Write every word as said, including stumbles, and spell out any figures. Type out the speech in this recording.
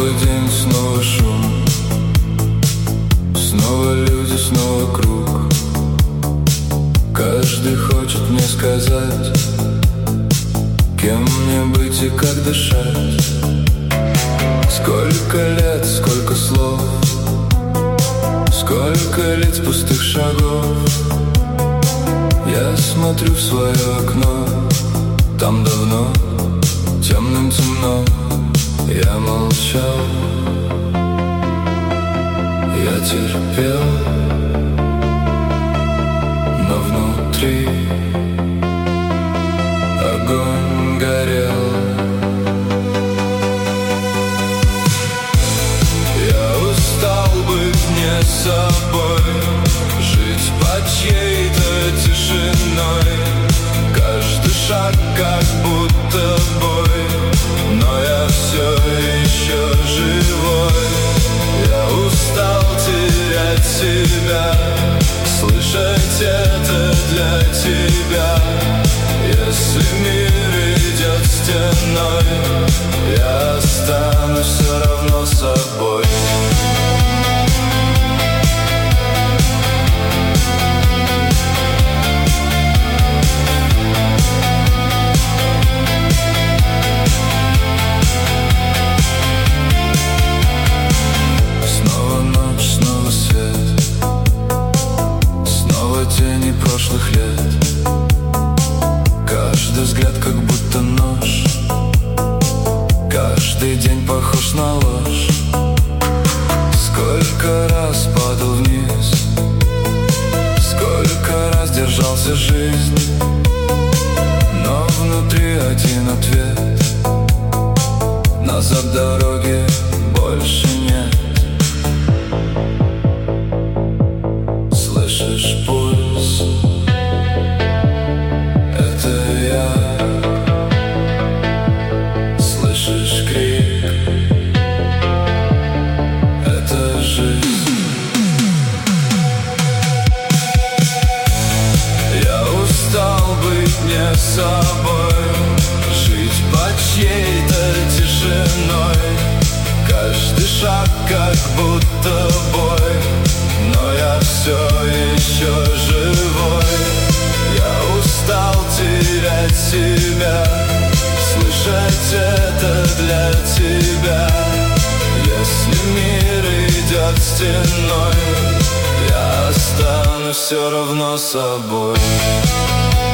Снова день, снова шум, снова люди, снова круг. Каждый хочет мне сказать, кем мне быть и как дышать. Сколько лет, сколько слов, сколько лиц пустых шагов. Я смотрю в свое окно, там давно темным темно. Я молчал, я терпел, но внутри огонь горел. Я устал быть не собой, жить под чьей-то тишиной. Каждый шаг как будто бой, но я все еще живой. Я устал терять себя, слышать это для тебя. Если мир идет стеной, я останусь все равно собой. Тени прошлых лет, каждый взгляд как будто нож, каждый день похож на ложь. Сколько раз падал вниз, сколько раз держался жизнь, но внутри один ответ: назад дороги больше нет. Слышишь пульс? Это я. Слышишь крик? Это жизнь. Я устал быть не собой, жить под чьей-то тишиной. Каждый шаг как будто бой, но я все еще живой. Я устал терять себя, слышать это для тебя. Если мир идет стеной, я останусь все равно собой.